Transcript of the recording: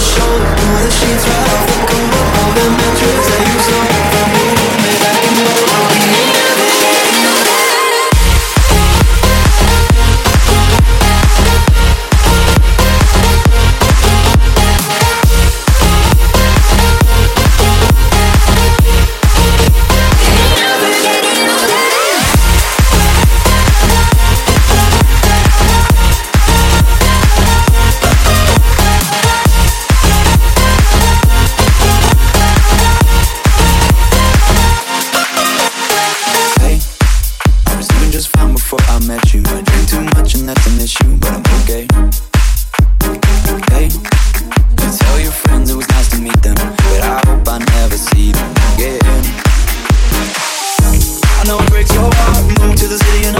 shoulder, pull the sheets right off the cover. All the mattress that you saw from me, made I can know I'll be met you. I drink too much and that's an issue, but I'm okay. Hey, you tell your friends it was nice to meet them, but I hope I never see them again. I know it breaks your heart, moved to the city and